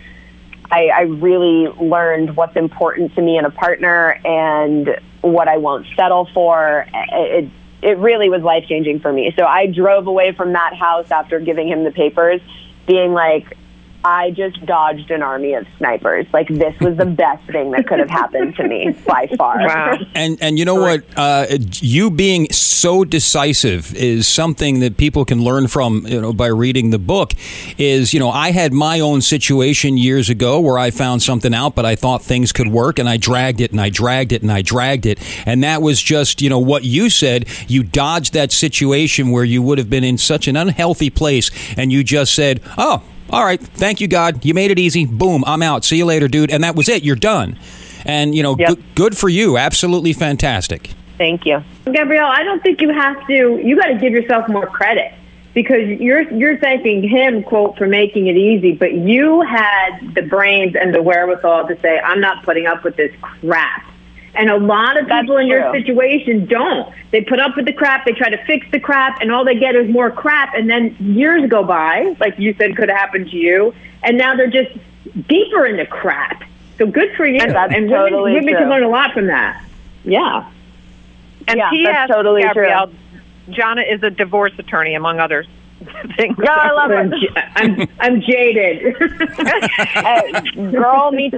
Speaker 7: I, I really learned what's important to me in a partner and what I won't settle for. It, it really was life-changing for me. So I drove away from that house after giving him the papers, being like, I just dodged an army of snipers. Like, this was the best thing that could have happened to me by far.
Speaker 5: Wow.
Speaker 3: And and you know what? Uh, you being so decisive is something that people can learn from, you know, by reading the book. Is, you know, I had my own situation years ago where I found something out, but I thought things could work, and I dragged it and I dragged it and I dragged it. And that was just, you know, what you said. You dodged that situation where you would have been in such an unhealthy place, and you just said, oh, all right, thank you, God. You made it easy. Boom, I'm out. See you later, dude. And that was it. You're done. And, you know, yep. good, good for you. Absolutely fantastic.
Speaker 7: Thank you.
Speaker 4: Gabrielle, I don't think you have to, you got to give yourself more credit, because you're you're thanking him, quote, for making it easy, but you had the brains and the wherewithal to say, I'm not putting up with this crap. And a lot of people
Speaker 7: That's
Speaker 4: in
Speaker 7: true.
Speaker 4: your situation don't. They put up with the crap, they try to fix the crap, and all they get is more crap. And then years go by, like you said could have happened to you, and now they're just deeper into crap. So good for you.
Speaker 7: That's
Speaker 4: and
Speaker 7: totally
Speaker 4: women, women
Speaker 7: true.
Speaker 4: can learn a lot from that. Yeah.
Speaker 5: And
Speaker 7: yeah,
Speaker 5: P S,
Speaker 7: that's totally
Speaker 5: Gabrielle,
Speaker 7: true.
Speaker 5: Jonna is a divorce attorney, among other things.
Speaker 7: Yeah, I love
Speaker 4: I'm,
Speaker 7: it.
Speaker 4: I'm, I'm jaded.
Speaker 7: Hey, girl, me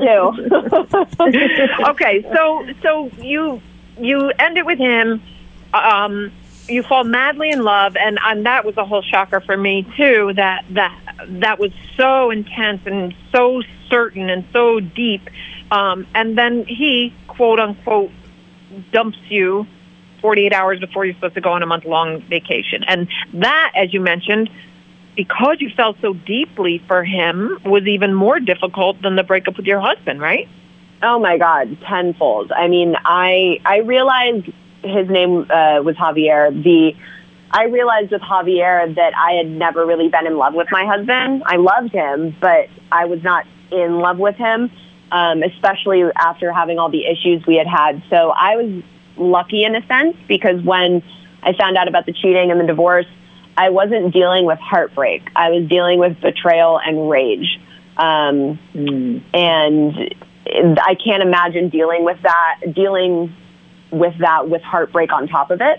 Speaker 7: too.
Speaker 5: Okay, so so you you end it with him. Um, you fall madly in love, and, and that was a whole shocker for me too. That that that was so intense and so certain and so deep. Um, and then he, quote unquote, dumps you forty-eight hours before you're supposed to go on a month-long vacation. And that, as you mentioned, because you felt so deeply for him, was even more difficult than the breakup with your husband, right?
Speaker 7: Oh, my God, tenfold. I mean, I I realized his name uh, was Javier. The I realized with Javier that I had never really been in love with my husband. I loved him, but I was not in love with him, um, especially after having all the issues we had had. So I was lucky in a sense, because when I found out about the cheating and the divorce, I wasn't dealing with heartbreak. I was dealing with betrayal and rage. Um, mm. And I can't imagine dealing with that, dealing with that with heartbreak on top of it.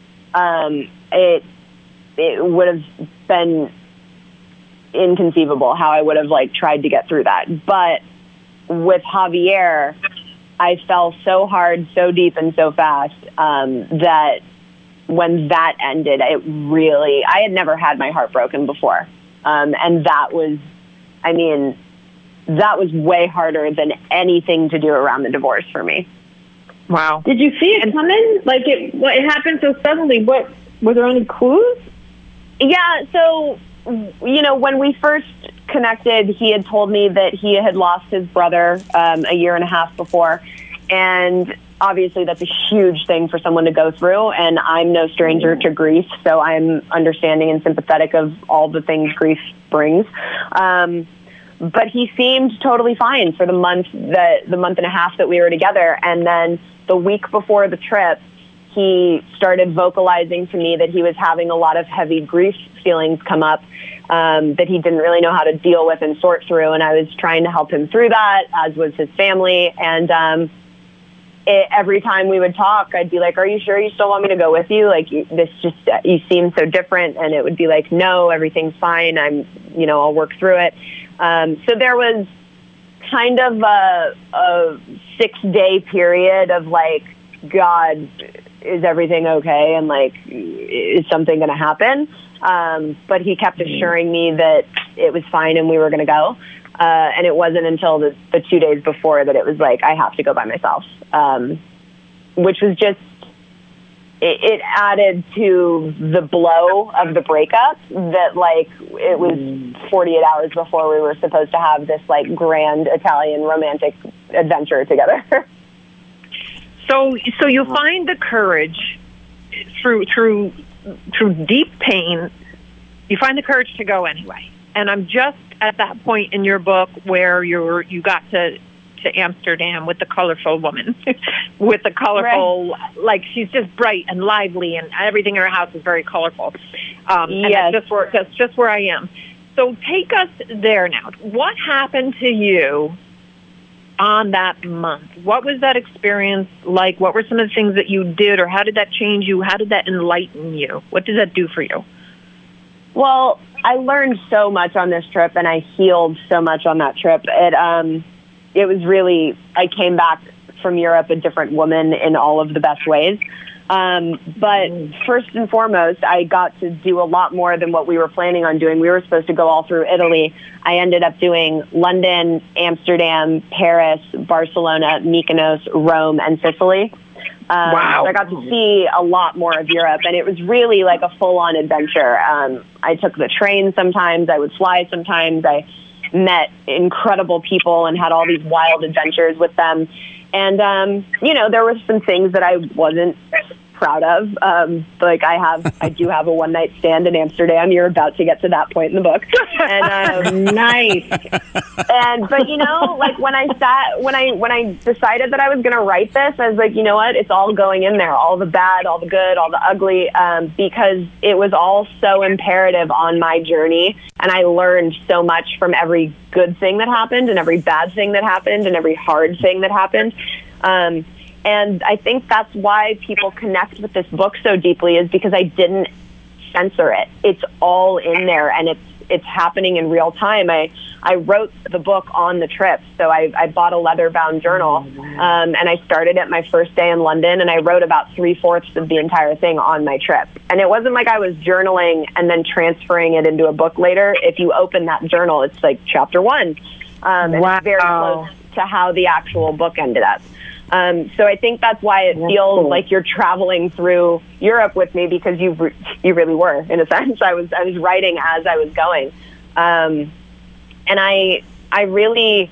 Speaker 7: Um, it, it would have been inconceivable how I would have like tried to get through that. But with Javier, I fell so hard, so deep, and so fast um, that when that ended, it really, I had never had my heart broken before. Um, and that was, I mean, that was way harder than anything to do around the divorce for me.
Speaker 5: Wow.
Speaker 4: Did you see it coming? Like, it, well, it happened so suddenly. What, were there any clues?
Speaker 7: Yeah, so, you know, when we first connected, he had told me that he had lost his brother um, a year and a half before. And obviously that's a huge thing for someone to go through. And I'm no stranger to grief, so I'm understanding and sympathetic of all the things grief brings. Um, but he seemed totally fine for the month that the month and a half that we were together. And then the week before the trip, he started vocalizing to me that he was having a lot of heavy grief feelings come up um, that he didn't really know how to deal with and sort through. And I was trying to help him through that, as was his family. And um, it, every time we would talk, I'd be like, are you sure you still want me to go with you? Like, you, this just, you seem so different. And it would be like, no, everything's fine. I'm, you know, I'll work through it. Um, so there was kind of a, a six-day period of, like, God, is everything okay? And, like, is something going to happen? Um, but he kept assuring me that it was fine and we were going to go. Uh, and it wasn't until the, the two days before that it was like, I have to go by myself, um, which was just, it, it added to the blow of the breakup that, like, it was forty-eight hours before we were supposed to have this, like, grand Italian romantic adventure together.
Speaker 5: So, so you find the courage through through through deep pain. You find the courage to go anyway. And I'm just at that point in your book where you're you got to to Amsterdam with the colorful woman, with the colorful, right. Like, she's just bright and lively, and everything in her house is very colorful. Um,
Speaker 7: yes.
Speaker 5: And that's just where that's just where I am. So take us there now. What happened to you on that month? What was that experience like? What were some of the things that you did, or how did that change you? How did that enlighten you? What did that do for you?
Speaker 7: Well, I learned so much on this trip, and I healed so much on that trip. It um, it was really, I came back from Europe a different woman in all of the best ways. Um, but first and foremost, I got to do a lot more than what we were planning on doing. We were supposed to go all through Italy. I ended up doing London, Amsterdam, Paris, Barcelona, Mykonos, Rome, and Sicily. Um,
Speaker 5: wow.
Speaker 7: So I got to see a lot more of Europe, and it was really like a full-on adventure. Um, I took the train sometimes. I would fly sometimes. I met incredible people and had all these wild adventures with them. And, um, you know, there were some things that I wasn't proud of. Um, like I have, I do have a one night stand in Amsterdam. You're about to get to that point in the book. And, um,
Speaker 4: nice.
Speaker 7: And, but you know, like when I sat, when I, when I decided that I was going to write this, I was like, you know what, it's all going in there, all the bad, all the good, all the ugly, um, because it was all so imperative on my journey. And I learned so much from every good thing that happened and every bad thing that happened and every hard thing that happened. Um, And I think that's why people connect with this book so deeply, is because I didn't censor it. It's all in there, and it's it's happening in real time. I, I wrote the book on the trip, so I, I bought a leather-bound journal, um, and I started it my first day in London, and I wrote about three-fourths of the entire thing on my trip. And it wasn't like I was journaling and then transferring it into a book later. If you open that journal, it's like chapter one. Um, and
Speaker 5: wow.
Speaker 7: It's very close to how the actual book ended up. Um, so I think that's why it feels cool. Like you're traveling through Europe with me, because you re- you really were, in a sense. I was I was writing as I was going, um, and I I really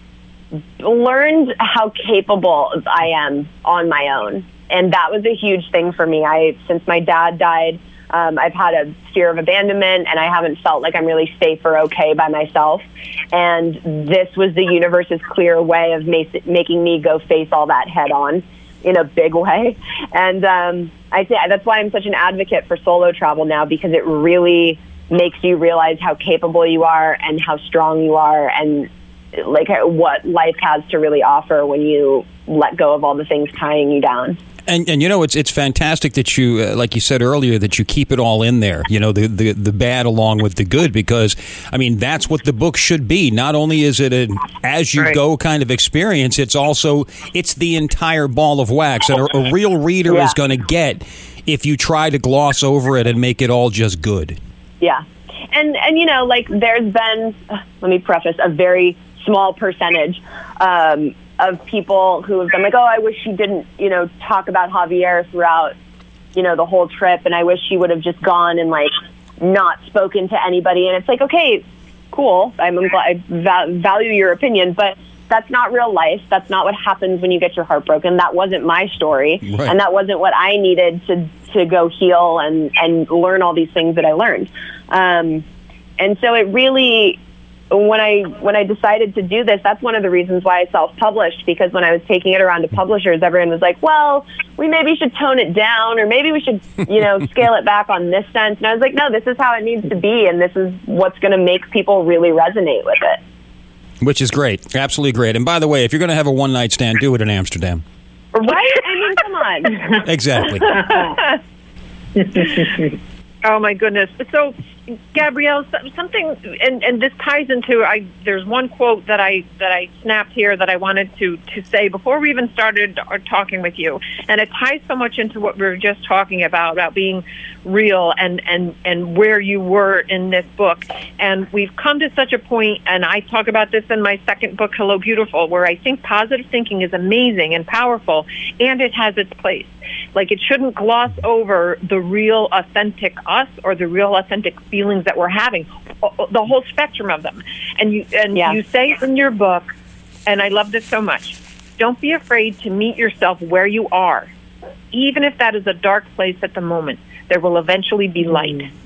Speaker 7: learned how capable I am on my own, and that was a huge thing for me. I since my dad died, um, I've had a fear of abandonment, and I haven't felt like I'm really safe or okay by myself. And this was the universe's clear way of ma- making me go face all that head on in a big way. And um, I say that's why I'm such an advocate for solo travel now, because it really makes you realize how capable you are and how strong you are, and like what life has to really offer when you let go of all the things tying you down.
Speaker 3: And, and you know, it's it's fantastic that you, uh, like you said earlier, that you keep it all in there, you know, the, the, the bad along with the good, because, I mean, that's what the book should be. Not only is it an as-you-go right. kind of experience, it's also, it's the entire ball of wax that a, a real reader yeah. is going to get if you try to gloss over it and make it all just good.
Speaker 7: Yeah. And, and you know, like, there's been, uh, let me preface, a very small percentage um of people who have been like, oh, I wish she didn't, you know, talk about Javier throughout, you know, the whole trip, and I wish she would have just gone and, like, not spoken to anybody. And it's like, okay, cool, I'm glad, I val- value your opinion, but that's not real life. That's not what happens when you get your heart broken. That wasn't my story, right. And that wasn't what I needed to to go heal and, and learn all these things that I learned. Um, and so it really... When I when I decided to do this, that's one of the reasons why I self-published, because when I was taking it around to publishers, everyone was like, well, we maybe should tone it down, or maybe we should, you know, scale it back on this sense. And I was like, no, this is how it needs to be, and this is what's going to make people really resonate with it.
Speaker 3: Which is great. Absolutely great. And by the way, if you're going to have a one-night stand, do it in Amsterdam.
Speaker 7: Right? I mean, come on.
Speaker 3: Exactly.
Speaker 5: Oh, my goodness. So Gabrielle, something, and, and this ties into, I, there's one quote that I that I snapped here that I wanted to, to say before we even started talking with you, and it ties so much into what we were just talking about, about being real and, and, and where you were in this book. And we've come to such a point, and I talk about this in my second book, Hello Beautiful, where I think positive thinking is amazing and powerful, and it has its place. Like, it shouldn't gloss over the real, authentic us or the real, authentic feelings that we're having, the whole spectrum of them. And you and
Speaker 7: yeah.
Speaker 5: you say in your book, and I love this so much, don't be afraid to meet yourself where you are. Even if that is a dark place at the moment, there will eventually be light. Mm.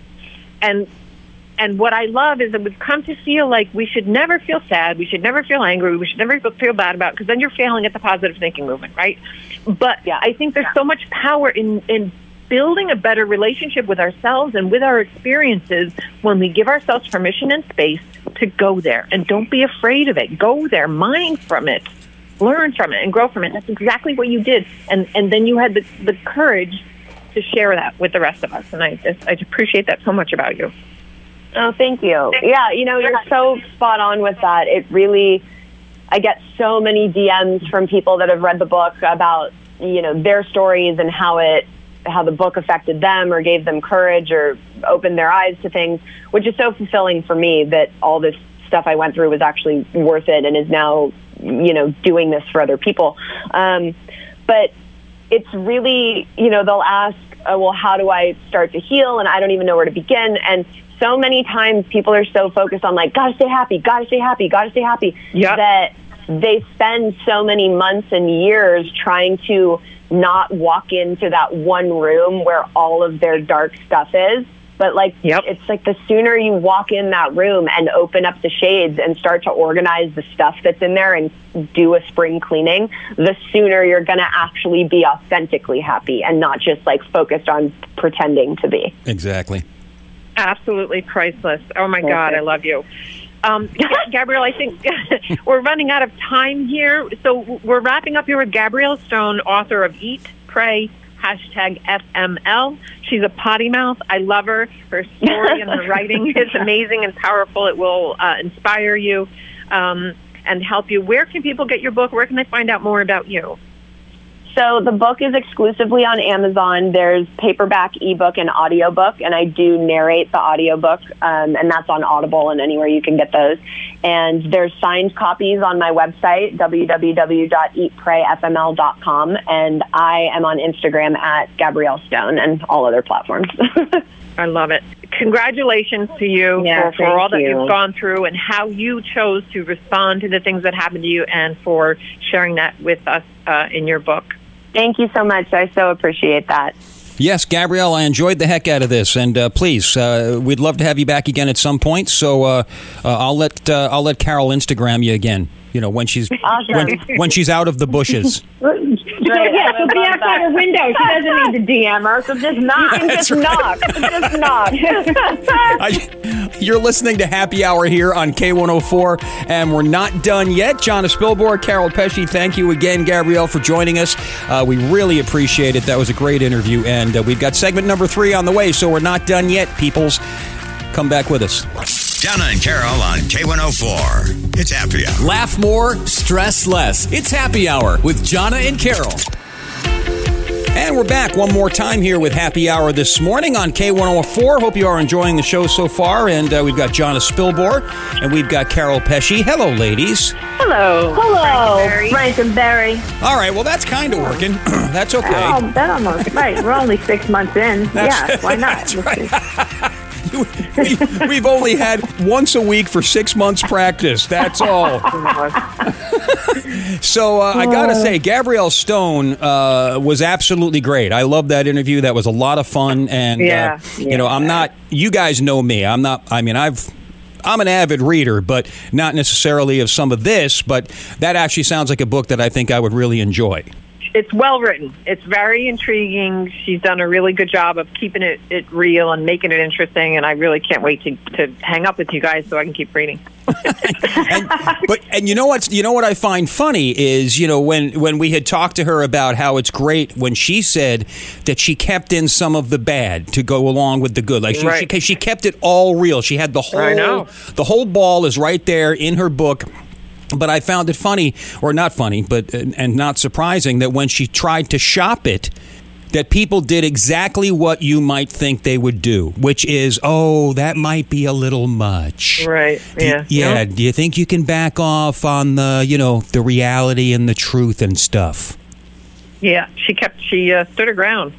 Speaker 5: And And what I love is that we've come to feel like we should never feel sad, we should never feel angry, we should never feel bad about it, because then you're failing at the positive thinking movement, right? But yeah, I think there's so much power in, in building a better relationship with ourselves and with our experiences when we give ourselves permission and space to go there. And don't be afraid of it. Go there, mine from it, learn from it, and grow from it. That's exactly what you did. And and then you had the, the courage to share that with the rest of us. And I just I appreciate that so much about you.
Speaker 7: Oh, thank you. Yeah, you know, you're so spot on with that. It really, I get so many D Ms from people that have read the book about, you know, their stories and how it, how the book affected them or gave them courage or opened their eyes to things, which is so fulfilling for me that all this stuff I went through was actually worth it and is now, you know, doing this for other people. Um, but it's really, you know, they'll ask, oh, well, how do I start to heal? And I don't even know where to begin. And so many times people are so focused on like, gotta stay happy, gotta stay happy, gotta stay happy, yep. that they spend so many months and years trying to not walk into that one room where all of their dark stuff is. But like, yep. it's like the sooner you walk in that room and open up the shades and start to organize the stuff that's in there and do a spring cleaning, the sooner you're going to actually be authentically happy and not just like focused on pretending to be.
Speaker 3: Exactly.
Speaker 5: Absolutely priceless. Oh my God, I love you. Um, Gabrielle, I think we're running out of time here. So we're wrapping up here with Gabrielle Stone, author of Eat, Pray, hashtag F M L. She's a potty mouth. I love her. Her story and her writing is amazing and powerful. It will uh, inspire you um, and help you. Where can people get your book? Where can they find out more about you?
Speaker 7: So the book is exclusively on Amazon. There's paperback, ebook, and audiobook, and I do narrate the audiobook, um, and that's on Audible and anywhere you can get those. And there's signed copies on my website, w w w dot eat pray f m l dot com, and I am on Instagram at Gabrielle Stone and all other platforms.
Speaker 5: I love it. Congratulations to you
Speaker 7: yeah,
Speaker 5: for, for all that
Speaker 7: you.
Speaker 5: you've gone through and how you chose to respond to the things that happened to you, and for sharing that with us uh, in your book.
Speaker 7: Thank you so much. I so appreciate that.
Speaker 3: Yes, Gabrielle, I enjoyed the heck out of this, and uh, please, uh, we'd love to have you back again at some point. So uh, uh, I'll let uh, I'll let Carol Instagram you again. You know, when she's
Speaker 7: awesome.
Speaker 3: when, when she's out of the bushes.
Speaker 4: Right, yeah, she'll be outside her window. She doesn't need to D M her, so just knock.
Speaker 7: You can just right. knock. Just knock.
Speaker 3: I, you're listening to Happy Hour here on K one oh four, and we're not done yet. Jonna Spilborg, Carol Pesci, thank you again, Gabrielle, for joining us. Uh, we really appreciate it. That was a great interview, and uh, we've got segment number three on the way, so we're not done yet, peoples. Come back with us.
Speaker 1: Jonna and Carol on K one oh four. It's Happy Hour.
Speaker 2: Laugh more, stress less. It's Happy Hour with Jonna and Carol.
Speaker 3: And we're back one more time here with Happy Hour this morning on K one oh four. Hope you are enjoying the show so far. And uh, we've got Jonna Spilborg and we've got Carol Pesci. Hello, ladies.
Speaker 5: Hello.
Speaker 4: Hello, Frankenberry.
Speaker 3: All right, well, that's kind of working. That's okay.
Speaker 4: Oh, that almost, right. We're only six months in.
Speaker 3: That's,
Speaker 4: yeah, why not?
Speaker 3: That's right. we, we've only had once a week for six months practice. That's all. So uh, I got to say, Gabrielle Stone uh, was absolutely great. I loved that interview. That was a lot of fun. And,
Speaker 5: yeah,
Speaker 3: uh,
Speaker 5: yeah.
Speaker 3: you know, I'm not, you guys know me. I'm not, I mean, I've, I'm an avid reader, but not necessarily of some of this. But that actually sounds like a book that I think I would really enjoy.
Speaker 5: it's well written. It's very intriguing. She's done a really good job of keeping it, it real and making it interesting. And I really can't wait to, to hang up with you guys so I can keep reading.
Speaker 3: and, but and you know what's you know what I find funny is, you know, when when we had talked to her about how it's great when she said that she kept in some of the bad to go along with the good, like she
Speaker 5: right.
Speaker 3: she, she kept it all real. She had the whole
Speaker 5: I know.
Speaker 3: the whole ball is right there in her book. But I found it funny, or not funny, but and not surprising, that when she tried to shop it, that people did exactly what you might think they would do, which is, oh, that might be a little much.
Speaker 5: Right, yeah.
Speaker 3: Do, yeah,
Speaker 5: Yep.
Speaker 3: do you think you can back off on the, you know, the reality and the truth and stuff?
Speaker 5: Yeah, she kept, she uh, stood her ground.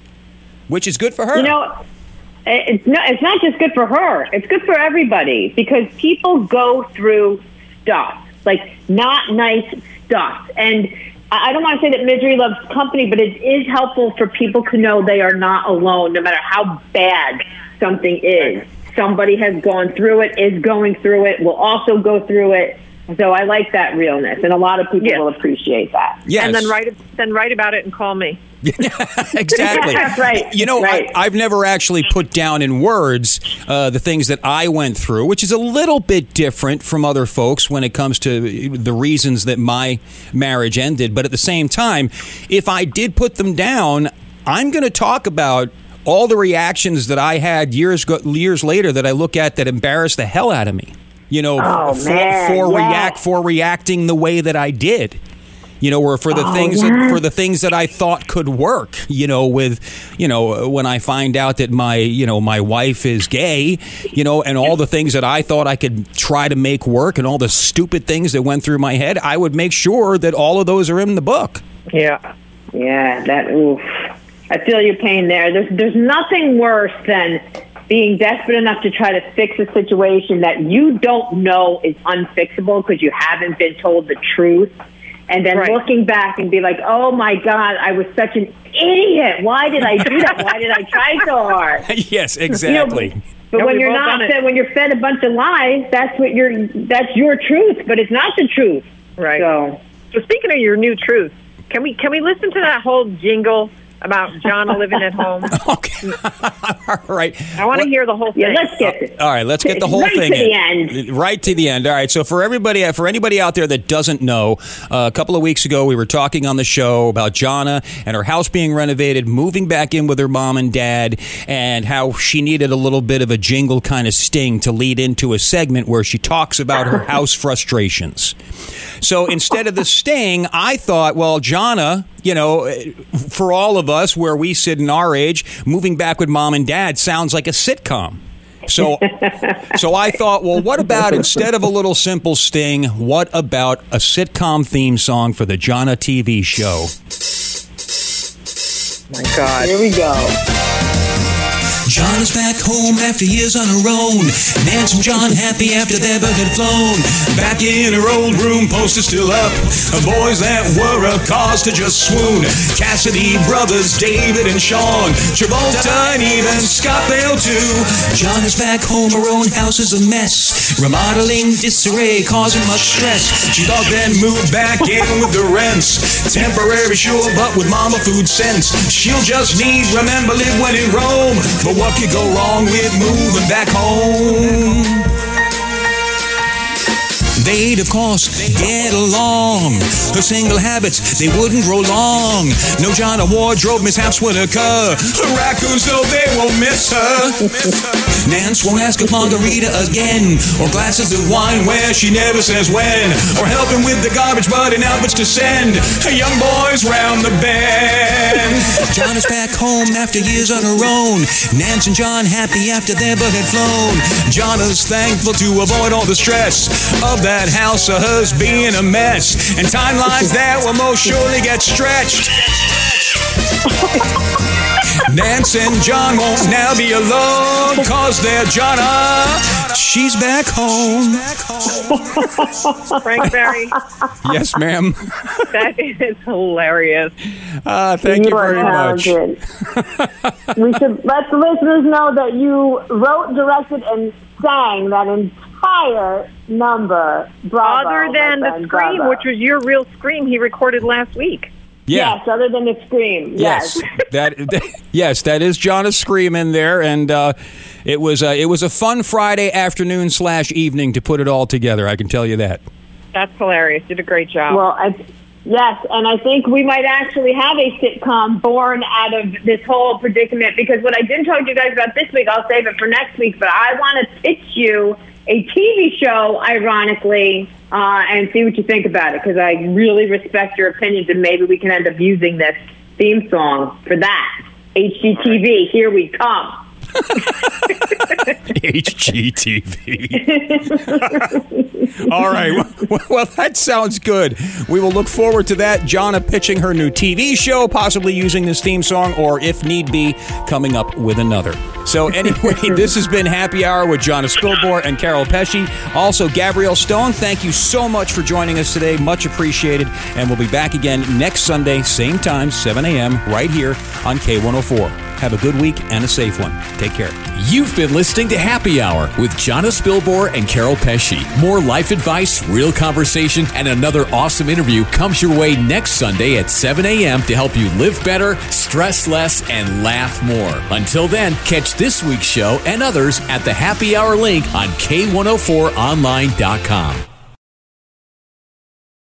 Speaker 3: Which is good for her.
Speaker 4: You know, it's not, it's not just good for her. It's good for everybody because people go through stuff, like not nice stuff. And I don't want to say that misery loves company, but it is helpful for people to know they are not alone, no matter how bad something is. Somebody has gone through it, is going through it, will also go through it. So I like that realness, and a lot of people
Speaker 5: Yes.
Speaker 4: will appreciate that.
Speaker 3: Yes.
Speaker 5: And then write, then write about it and call me.
Speaker 3: Exactly.
Speaker 4: Right.
Speaker 3: You know,
Speaker 4: Right.
Speaker 3: I, I've never actually put down in words uh, the things that I went through, which is a little bit different from other folks when it comes to the reasons that my marriage ended. But at the same time, if I did put them down, I'm going to talk about all the reactions that I had years go- years later that I look at that embarrassed the hell out of me. You know,
Speaker 4: Oh,
Speaker 3: for,
Speaker 4: man,
Speaker 3: for
Speaker 4: yes.
Speaker 3: react for reacting the way that I did. You know, or for the
Speaker 4: Oh,
Speaker 3: things
Speaker 4: yes.
Speaker 3: that, for the things that I thought could work. You know, with you know when I find out that my you know my wife is gay. You know, and all the things that I thought I could try to make work, and all the stupid things that went through my head. I would make sure that all of those are in the book.
Speaker 5: Yeah.
Speaker 4: Yeah, that, oof. I feel your pain there. There's, there's nothing worse than being desperate enough to try to fix a situation that you don't know is unfixable because you haven't been told the truth. And then
Speaker 5: Right.
Speaker 4: looking back and be like, oh, my God, I was such an idiot. Why did I do that? Why did I try so hard?
Speaker 3: Yes,
Speaker 4: You know,
Speaker 3: exactly.
Speaker 4: but
Speaker 5: No,
Speaker 4: when
Speaker 5: we've
Speaker 4: you're
Speaker 5: all
Speaker 4: not
Speaker 5: done it.
Speaker 4: fed, when you're fed a bunch of lies, that's what you're, that's your truth, but it's not the truth.
Speaker 5: Right.
Speaker 4: So,
Speaker 5: So speaking of your new truth, can we can we listen to that whole jingle about Jonna living at home?
Speaker 3: Okay. All right.
Speaker 5: I want to hear the whole thing.
Speaker 4: yeah, let's get it.
Speaker 3: All right, let's get the whole
Speaker 4: right
Speaker 3: thing
Speaker 4: to the
Speaker 3: in.
Speaker 4: end.
Speaker 3: Right to the end. All right. So for everybody, for anybody out there that doesn't know, uh, a couple of weeks ago we were talking on the show about Jonna and her house being renovated, moving back in with her mom and dad, and how she needed a little bit of a jingle kind of sting to lead into a segment where she talks about her house frustrations. So instead of the sting, I thought, well, Jonna, you know, for all of us where we sit in our age, moving back with mom and dad sounds like a sitcom. So, so I thought, well, what about instead of a little simple sting, what about a sitcom theme song for the Jonna T V show?
Speaker 5: My God.
Speaker 4: Here we go.
Speaker 6: John is back home after years on her own. Nance and John happy after their bird had flown. Back in her old room, poster still up. Boys that were a cause to just swoon. Cassidy brothers, David and Sean. Travolta and even Scott Bale too. John is back home, her own house is a mess. Remodeling disarray, causing much stress. She thought then moved back in with the rents. Temporary sure, but with mama food sense. She'll just need remember live when in Rome. But what could go wrong with moving back home? They'd, of course, get along. Her single habits, they wouldn't grow long. No Jonna wardrobe mishaps would occur. Her raccoons, though, they won't miss her. Nance won't ask a margarita again, or glasses of wine where she never says when, or helping with the garbage but in outfits to send her young boys round the bend. Jonna's back home after years on her own. Nance and John happy after their bird had flown. Jonna's thankful to avoid all the stress of that house of hers being a mess, and timelines that will most surely get stretched. Nance and John won't now be alone, cause they're Jonna. She's back home.
Speaker 5: Frank Berry,
Speaker 3: Yes, ma'am.
Speaker 5: that is hilarious.
Speaker 3: Uh, thank you,
Speaker 4: You are
Speaker 3: very much.
Speaker 4: talented. We should let the listeners know that you wrote, directed, and sang that entire number. Bravo,
Speaker 5: Other than
Speaker 4: my
Speaker 5: the
Speaker 4: friend,
Speaker 5: scream,
Speaker 4: bravo.
Speaker 5: which was your real scream he recorded last week.
Speaker 3: Yeah.
Speaker 4: Yes, other than the scream. Yes.
Speaker 3: Yes, that, that yes, that is Jonna Scream in there, and uh, it was uh, it was a fun Friday afternoon slash evening to put it all together. I can tell you that.
Speaker 5: That's hilarious. You did a great job.
Speaker 4: Well, I, yes, and I think we might actually have a sitcom born out of this whole predicament, because what I didn't talk to you guys about this week, I'll save it for next week, but I want to pitch you a T V show, ironically, uh, and see what you think about it, because I really respect your opinions, and maybe we can end up using this theme song for that. H G T V, here we come.
Speaker 3: H G T V. All right. Well, well, that sounds good. We will look forward to that. Jonna pitching her new T V show, possibly using this theme song, or if need be, coming up with another. So anyway, this has been Happy Hour with Jonna Spilborn and Carol Pesci. Also, Gabrielle Stone, thank you so much for joining us today. Much appreciated. And we'll be back again next Sunday, same time, seven a.m., right here on K one oh four. Have a good week and a safe one. Take care.
Speaker 2: You've been listening to Happy Hour with Jonna Spilborn and Carol Pesci. More life advice, real conversation, and another awesome interview comes your way next Sunday at seven a.m. to help you live better, stress less, and laugh more. Until then, catch this week's show and others at the Happy Hour link on K one oh four online dot com.